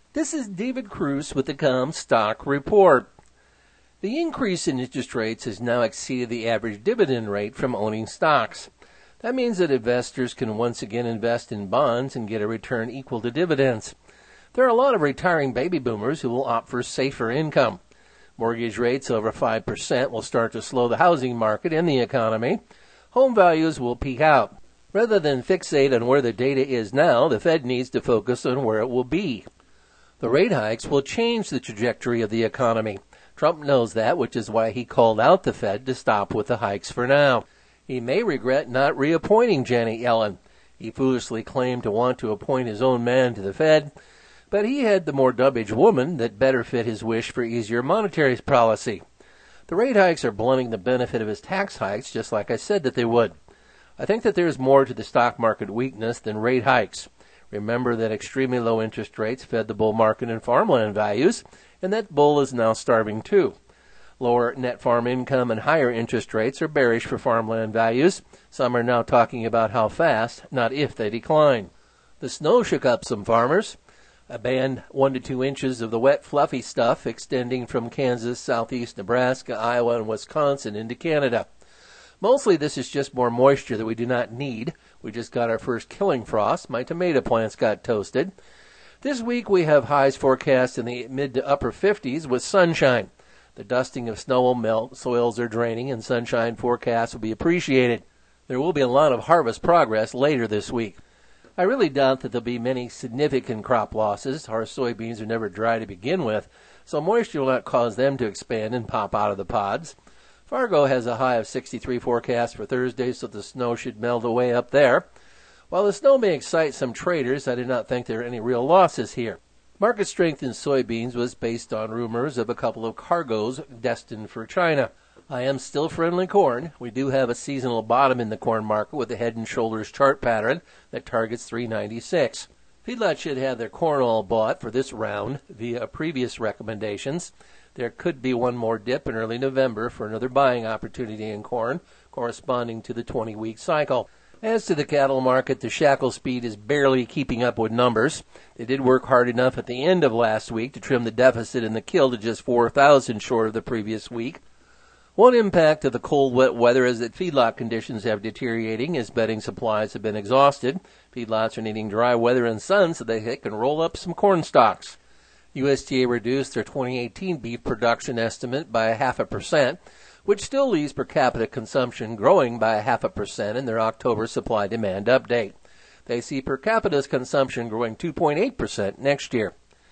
This is David Cruz with the Comstock Report. The increase in interest rates has now exceeded the average dividend rate from owning stocks. That means that investors can once again invest in bonds and get a return equal to dividends. There are a lot of retiring baby boomers who will opt for safer income. Mortgage rates over 5% will start to slow the housing market and the economy. Home values will peak out. Rather than fixate on where the data is now, the Fed needs to focus on where it will be. The rate hikes will change the trajectory of the economy. Trump knows that, which is why he called out the Fed to stop with the hikes for now. He may regret not reappointing Janet Yellen. He foolishly claimed to want to appoint his own man to the Fed, but he had the more dovish woman that better fit his wish for easier monetary policy. The rate hikes are blunting the benefit of his tax hikes, just like I said that they would. I think that there is more to the stock market weakness than rate hikes. Remember that extremely low interest rates fed the bull market in farmland values, and that bull is now starving too. Lower net farm income and higher interest rates are bearish for farmland values. Some are now talking about how fast, not if, they decline. The snow shook up some farmers. A band 1 to 2 inches of the wet, fluffy stuff extending from Kansas, southeast Nebraska, Iowa, and Wisconsin into Canada. Mostly this is just more moisture that we do not need. We just got our first killing frost. My tomato plants got toasted. This week we have highs forecast in the mid to upper 50s with sunshine. The dusting of snow will melt, soils are draining, and sunshine forecasts will be appreciated. There will be a lot of harvest progress later this week. I really doubt that there'll be many significant crop losses. Our soybeans are never dry to begin with, so moisture will not cause them to expand and pop out of the pods. Fargo has a high of 63 forecast for Thursday, so the snow should melt away up there. While the snow may excite some traders, I do not think there are any real losses here. Market strength in soybeans was based on rumors of a couple of cargoes destined for China. I am still friendly corn. We do have a seasonal bottom in the corn market with a head and shoulders chart pattern that targets 396. Feedlots should have their corn all bought for this round via previous recommendations. There could be one more dip in early November for another buying opportunity in corn, corresponding to the 20-week cycle. As to the cattle market, the shackle speed is barely keeping up with numbers. They did work hard enough at the end of last week to trim the deficit in the kill to just 4,000 short of the previous week. One impact of the cold, wet weather is that feedlot conditions have deteriorating as bedding supplies have been exhausted. Feedlots are needing dry weather and sun so they can roll up some corn stocks. USDA reduced their 2018 beef production estimate by 0.5%, which still leaves per capita consumption growing by 0.5% in their October supply-demand update. They see per capita consumption growing 2.8% next year.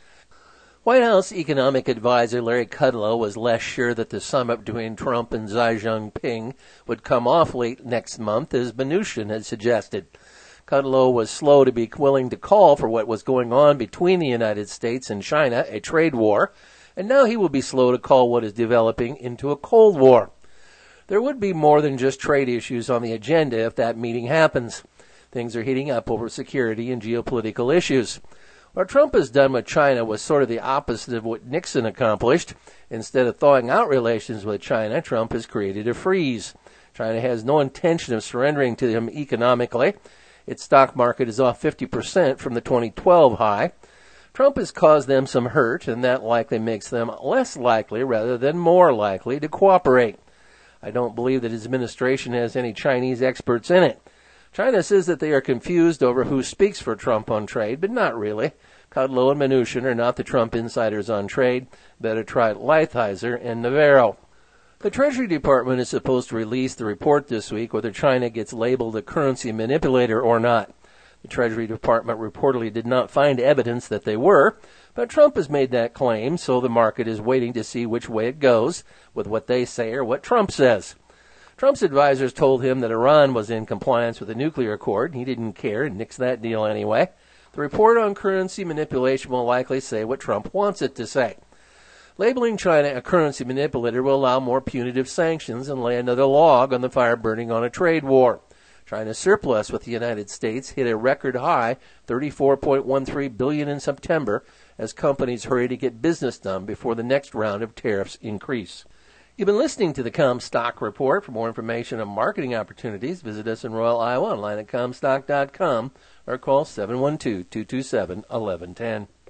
White House economic advisor Larry Kudlow was less sure that the summit between Trump and Xi Jinping would come off late next month, as Mnuchin had suggested. Kudlow was slow to be willing to call for what was going on between the United States and China, a trade war, and now he will be slow to call what is developing into a Cold War. There would be more than just trade issues on the agenda if that meeting happens. Things are heating up over security and geopolitical issues. What Trump has done with China was sort of the opposite of what Nixon accomplished. Instead of thawing out relations with China, Trump has created a freeze. China has no intention of surrendering to him economically. Its stock market is off 50% from the 2012 high. Trump has caused them some hurt, and that likely makes them less likely rather than more likely to cooperate. I don't believe that his administration has any Chinese experts in it. China says that they are confused over who speaks for Trump on trade, but not really. Kudlow and Mnuchin are not the Trump insiders on trade. Better try Lighthizer and Navarro. The Treasury Department is supposed to release the report this week whether China gets labeled a currency manipulator or not. The Treasury Department reportedly did not find evidence that they were, but Trump has made that claim, so the market is waiting to see which way it goes, with what they say or what Trump says. Trump's advisors told him that Iran was in compliance with the nuclear accord. He didn't care and nixed that deal anyway. The report on currency manipulation will likely say what Trump wants it to say. Labeling China a currency manipulator will allow more punitive sanctions and lay another log on the fire burning on a trade war. China's surplus with the United States hit a record high, $34.13 billion in September, as companies hurry to get business done before the next round of tariffs increase. You've been listening to the Comstock Report. For more information on marketing opportunities, visit us in Royal, Iowa, online at Comstock.com or call 712-227-1110.